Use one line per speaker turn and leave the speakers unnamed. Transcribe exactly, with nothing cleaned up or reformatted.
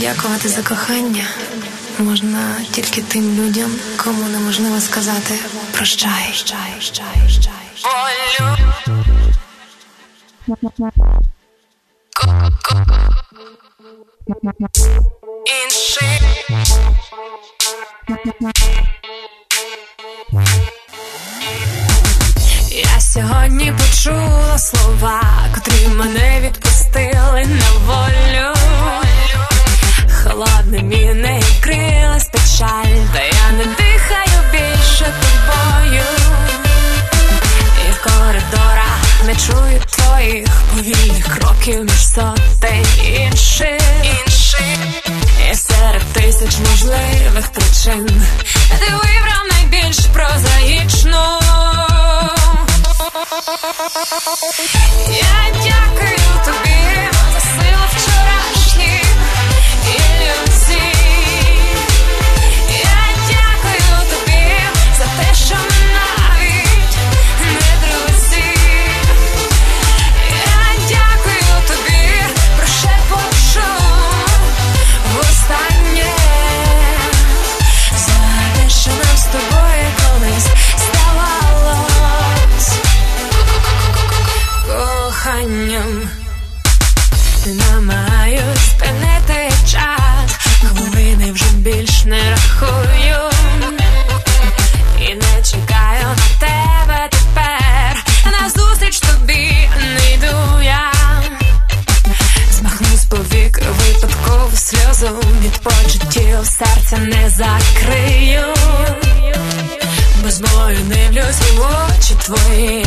Подякувати за кохання можна тільки тим людям, кому неможливо сказати «прощай». Прощай, прощай, прощай. Інший. Я сьогодні почула слова, котрі мене відпустили на волю. Холодним і не крилась печаль, та я не дихаю більше тобою. І в коридорах не чую твоїх повільних кроків між сотень інших. І серед тисяч можливих причин ти вибрав найбільш прозаїчну. Я дякую тобі за силу вчорашніх ілюзій. Я дякую тобі за те, що ми навіть не друзі. Я дякую тобі, прошепочу востаннє за те, що нам з тобою колись здавалось коханням. Намагаюсь спинити час, хвилини вже більш не рахую. І не чекаю на тебе тепер, назустріч тобі не йду я. Змахну з повік випадкову сльозу, від почуттів серця не закрию. Без бою не влюсь в очі твої.